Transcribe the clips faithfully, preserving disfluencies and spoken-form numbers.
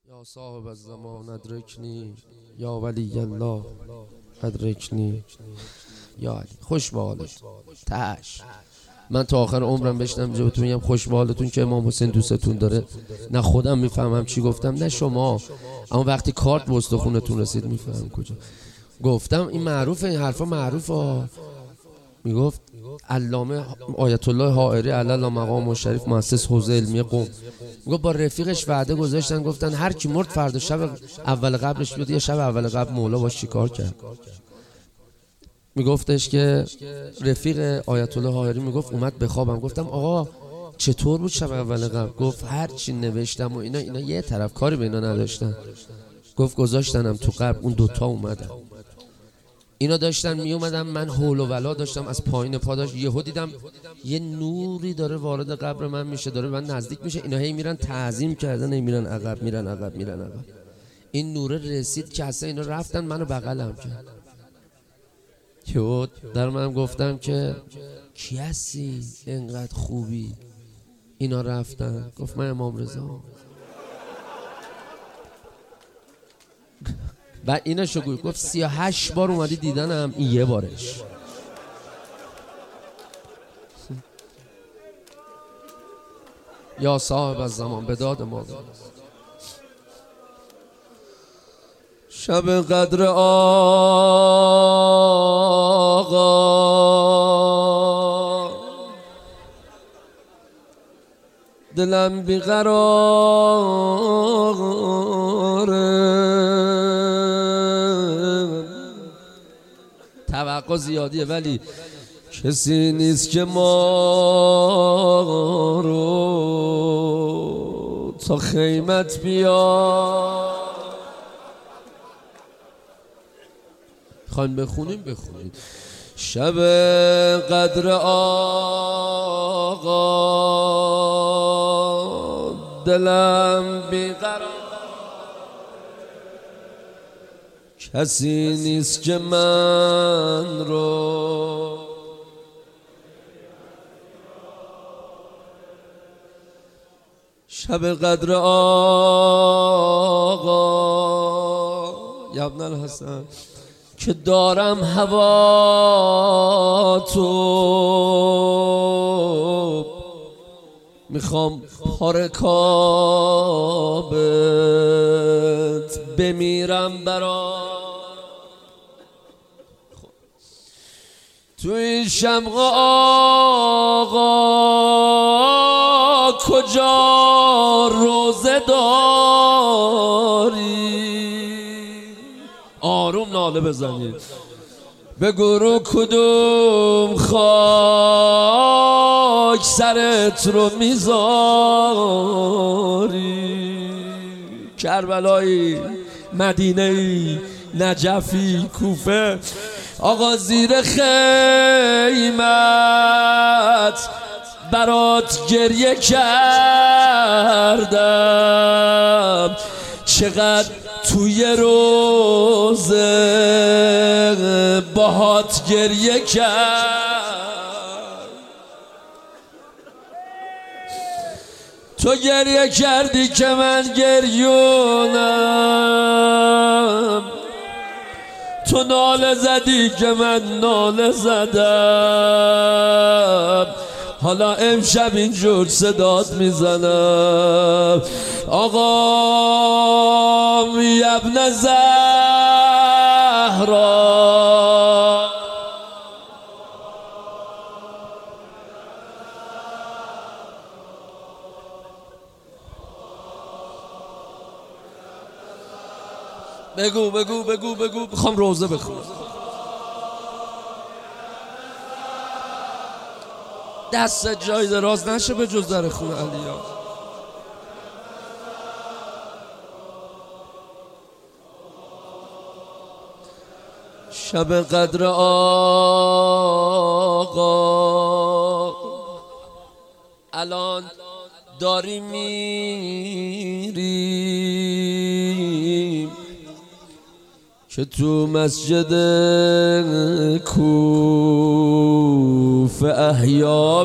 یا صاحب الزمان ادرکنی یا ولی الله ادرکنی یا علی. خوش به حالت تاش. من تا آخر عمرم بشنم جبتون میگم خوش به حالتون که امام حسین دوستتون داره. نه خودم میفهمم چی گفتم نه شما، اما وقتی کارت به استخونتون رسید میفهمم کجا گفتم. این معروفه، این حرفا معروفه. میگفت علامه آیت الله حائری علی مقام شریف مؤسس حوزه علمی قم، میگفت با رفیقش وعده گذاشتن، گفتن هر کی مرد فردا شب اول قبلش بیاد. یه شب اول قبل مولا باش چیکار کرد؟ میگفتش که رفیق آیت الله حائری میگفت اومد بخوابم. گفتم آقا چطور بود شب اول قبل؟ گفت هر چی نوشتم و اینا اینا یه طرف کاری به اینا نداشتن. گفت گذاشتنم تو قبر، اون دوتا اومدن، اینا داشتن می اومدن، من حول و ولا داشتم از پایین پا داشت. یهو دیدم یه نوری داره وارد قبر من میشه، داره من نزدیک میشه. اینا هی میرن تعظیم کردن، هی میرن عقب میرن عقب میرن عقب. این نوره رسید که اصلا اینا رفتن منو بغلم کرد. یهو در منم گفتم که کی هستی اینقدر خوبی؟ اینا رفتن. گفت من امام رضا. و اینا شو گفت سی و هشت بار اومدی دیدنم، این یه بارش. یا صاحب الزمان به داد ما. شب قدر آقا دلم بیقراره. توقع زیادیه ولی کسی نیست که ما رو تا خیمت بیا. خواهیم بخونیم بخونیم. شب قدر آقا دلم بیقرار، کسی نیست که من رو شب قدر آقا یا ابن الحسن که دارم هوا تو میخوام پارکابت بمیرم برا تو این شمق آقا کجا روزه داری؟ آروم ناله بزنید بگو رو کدوم خاک سرت رو میذاری؟ کربلایی، مدینه‌ای، نجفی، کوفه. آقا زیر خیمت برات گریه کردم، چقدر توی روزه باهات گریه کرد. تو گریه کردی که من گریونم، تو ناله زدی که من ناله زدم. حالا امشب اینجور صدات میزنم آقا یا ابن زهرا بگو بگو بگو بگو. میخوام روزه بخونم. دست جای دراز نشه به جز در خون علیا. شب قدر آقا الان داری میریم که تو مسجد کوفه احیا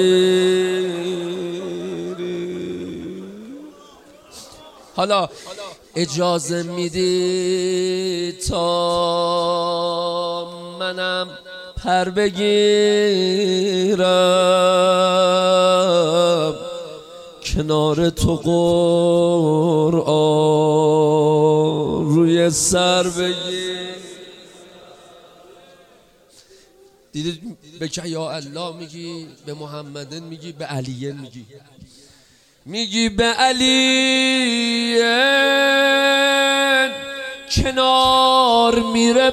بگیری. حالا اجازه میدی تا منم پر بگیرم کنار تو قرآن روی سر بگیر. دیدید به که یا الله میگی، به محمدن میگی، به علیه میگی، میگی به علی کنار میره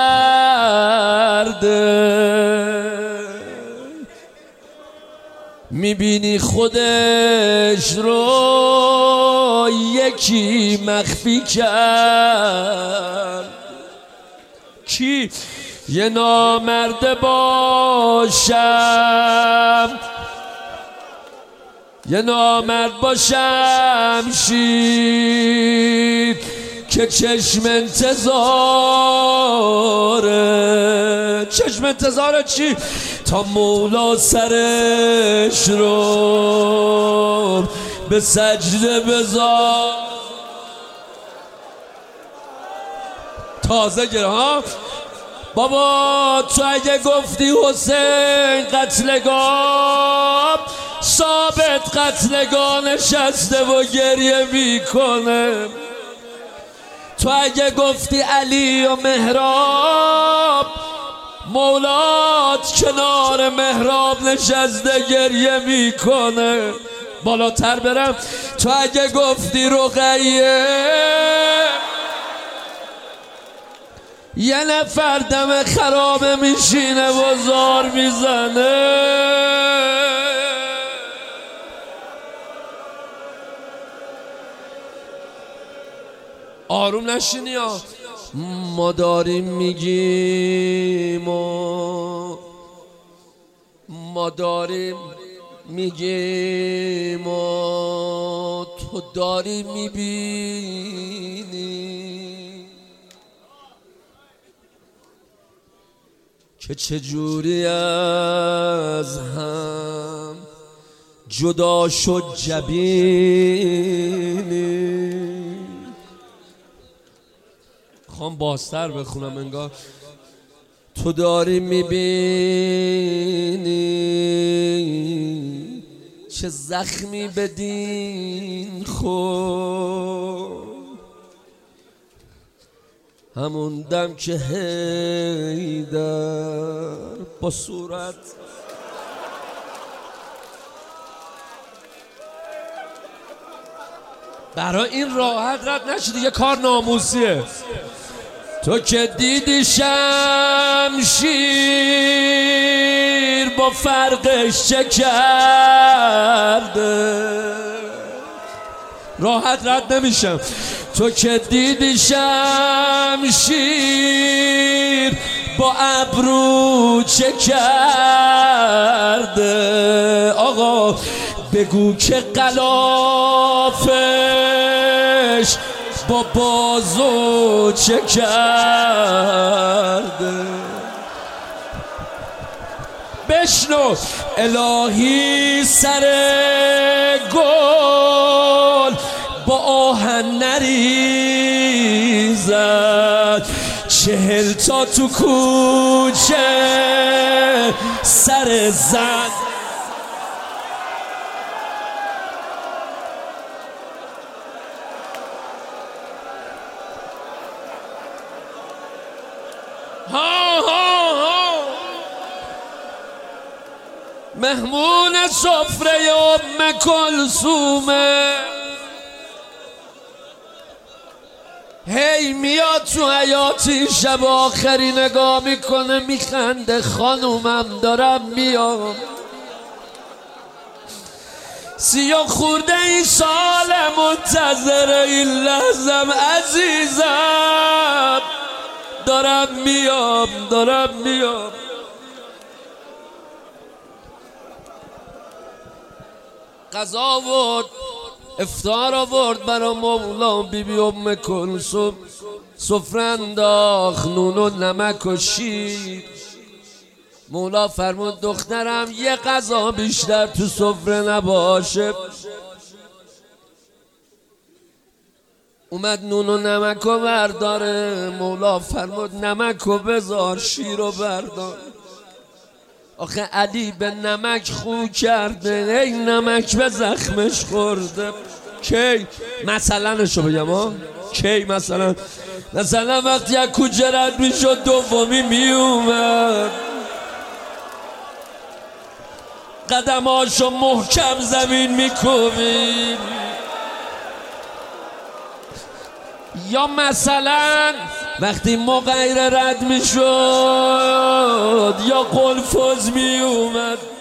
پرده، میبینی خودش رو یکی مخفی کرد. کی؟ یه نامرده باشم، یه نامرد باشم شیر که چشم انتظاره. چشم انتظاره چی؟ تا مولا سرش رو به سجده بذار. تازه گره ها بابا، تو اگه گفتی حسین قتلگاه، ثابت قتلگاه نشسته و گریه میکنه. تو اگه گفتی علی و مهراب، مولات کنار مهراب نشسته گریه میکنه. بالاتر برم، تو اگه گفتی رقیه، یه نفر دم خرابه میشینه و زار میزنه. آروم نشینی ها. ما داریم میگیم و ما داریم میگیم و تو داری میبینی که چجوری از هم جدا شد جبینی. خوام بازتر بخونم انگار. تو داری میبینی چه زخمی بدین خود، همون دم که حیدر با صورت برای این راحت رد نشد دیگه، کار ناموسیه. تو که دیدی شمشیر با فرقش چه کرده، راحت رد نمیشم. تو که دیدی شمشیر با ابرو چه کرده، آقا بگو که غلافش با بازو چه کرده. بشنو الهی سر گل با آهن نریزد، چهل تا تو کوچه سر زن. ها ها ها مهمون سفره ام کلثومه، هی میاد تو حیاتی شب آخری نگاه میکنه میخنده، خانومم دارم میام، سی و خورده این سال منتظر این لحظم عزیزم، دارم میام دارم میام. غذا آورد، افطار آورد برا مولا، بی بی ام کلثوم سفره انداخت، نون و نمک و شیر. مولا فرمود دخترم یه غذا بیشتر تو سفره نباشه. اومد نون و نمک و برداره، مولا فرمود نمک و بذار شیر و بردار. آخه علی به نمک خو کرده، ای نمک به زخمش خورده. کی مثلا شو بگم ها، کی مثلا مثلا وقتی یک کوچه رد میشد دومی میومد، قدماشو محکم زمین میکوبید. یا مثلا وقتی مغیر رد میشد یا قلفز میومد.